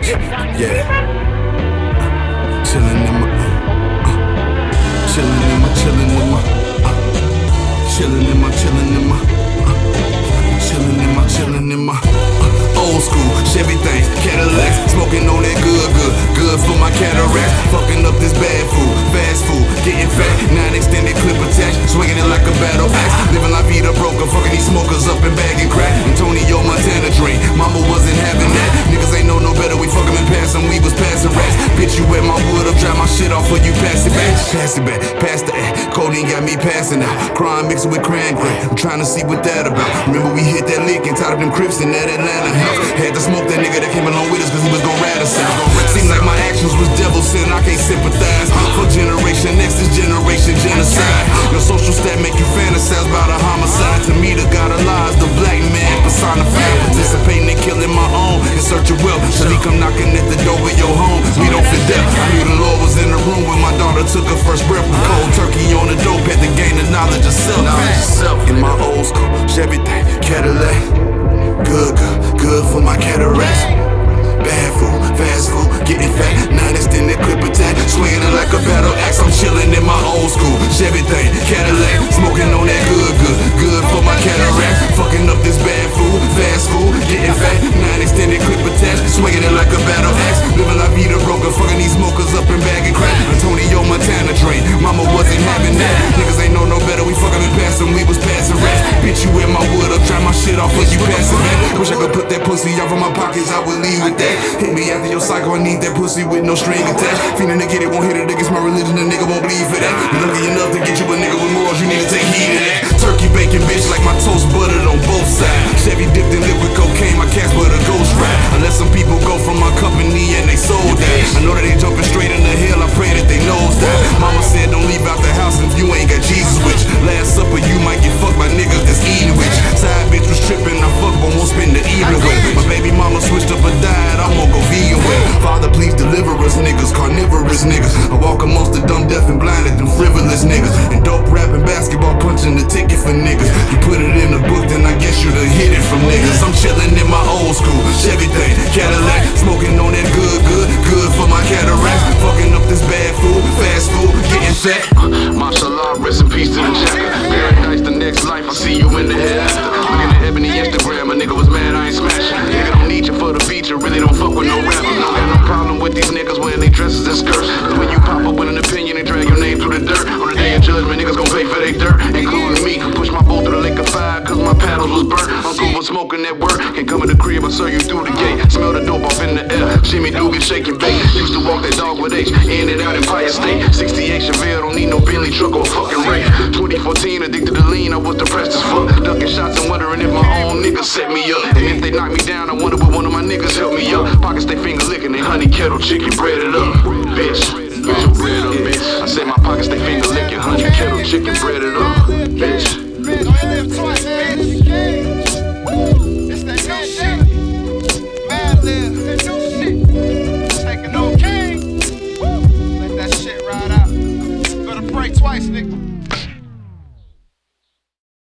Yeah. Chillin' in my, chillin' in my, chillin' in my, chillin' in my, chillin' in my, chillin' in my, chillin' in my. Old school, Chevy things, Cadillacs, smoking on that good for my cataracts. Fucking up this bad food, fast food, getting fat, 9 extended clip attached, swinging it like a battle axe. Living la vida broker, fucking these smokers up and bagging crack. Antonio Montana dream, mama wasn't having that. Niggas ain't know no better, we fuck 'em and pass 'em, we was passing rats. Bitch, you wet my wood up, dry my shit off, or you pass it back. Pass it back, pass the act. Codeine got me passing out, crime mixing with cran crack. I'm trying to see what that about. Remember we hit that lick and tied up them Crips in that Atlanta house. Had to smoke that nigga that came along with us cause he was gon' rat us out. Seemed like my actions was devil sin, I can't sympathize. For Generation X, this generation genocide. Your social stat make you fantasize about a homicide. To me the God of lies, the black man personified. Participating in killing my own in search of wealth. Till he come knocking at the door of your home, we don't fit death. I knew the Lord was in the room when my daughter took her first breath. Cold turkey on the dope, had to gain the knowledge of self. In my old school, Chevy thing, Cadillac. Good for my cataracts. Bad food, fast food, getting fat, 9 extended clip attack, swinging it like a battle axe. I'm chillin' in my old school, Chevy thing, Cadillac, smoking on that good for my cataracts. Fucking up this bad food, fast food, getting fat, 9 extended clip attached, swinging it like a battle axe. Living la vida broker, fucking these smokers up and bagging crack. Antonio Montana train, mama wasn't having that. Niggas ain't know no better, we fucking and passing, we was passing rats. Bitch, you in my wood up, dry my shit off, or you passing back. Wish I could put that pussy off of my pockets, I would leave with that. Hit me after your cycle, I need that pussy with no string attached. Feeling to get it, won't hit it against my religion, the nigga won't bleed for that. You lucky enough to get you a nigga with morals, you need to take heed of that. Turkey bacon, bitch, like my toast buttered on both sides. Chevy dipped in liquid cocaine, my cash but a ghost ride. I let some people go from my company and they sold that. I know that they jumping straight into hell, I pray that they knows that. Mama said don't leave out the house if you ain't got Jesus with you. Last supper, you might get fucked by niggas that's eating with you. Side bitch was tripping, I fuck but won't spend the evening with. My baby mama switched up a diet, I'm gonna go vegan with. Father, please deliver us niggas, carnivorous niggas. I walk amongst the dumb, deaf, and blinded, them frivolous niggas. And dope rapping, basketball punching the ticket for niggas. You put it in the book, then I guess you'd have hit it from niggas. I'm chillin' in my old school, Chevy thing, Cadillac, smoking on that good for my cataracts. Fucking up this bad food, fast food, getting fat. Mashallah, rest in peace to the jacker. Paradise, the next life, I see you in the hereafter. Looking at Ebony Instagram, a nigga was mad, I ain't smashing. Nigga don't need you for the feature, really don't fuck with no rapper. No got no problem with these niggas wearing they dresses and skirts. Cause when you pop up with an opinion and drag your name through the dirt, on the day of judgment, niggas gon' pay for they dirt, including me. Push my boat through the lake of fire, cause my paddles was burnt. Uncle was smoking that work, can't come in the crib, I serve you through the gate. Smell the dope off in the air, Jimmy Dugan shaking bait. Used to walk that dog with H, in and out Empire State. 68 Chevelle, don't need no Bentley truck or a fucking Ray. 2014, addicted to lean, I was depressed as fuck. Ducking shots and wondering if my own niggas set me up. And if they knock me down, I wonder would one of my niggas help me up. Pockets they finger licking, they honey kettle chicken breaded up. Bitch, get your bread up, bitch. I said my pockets they finger licking, honey kettle chicken breaded up.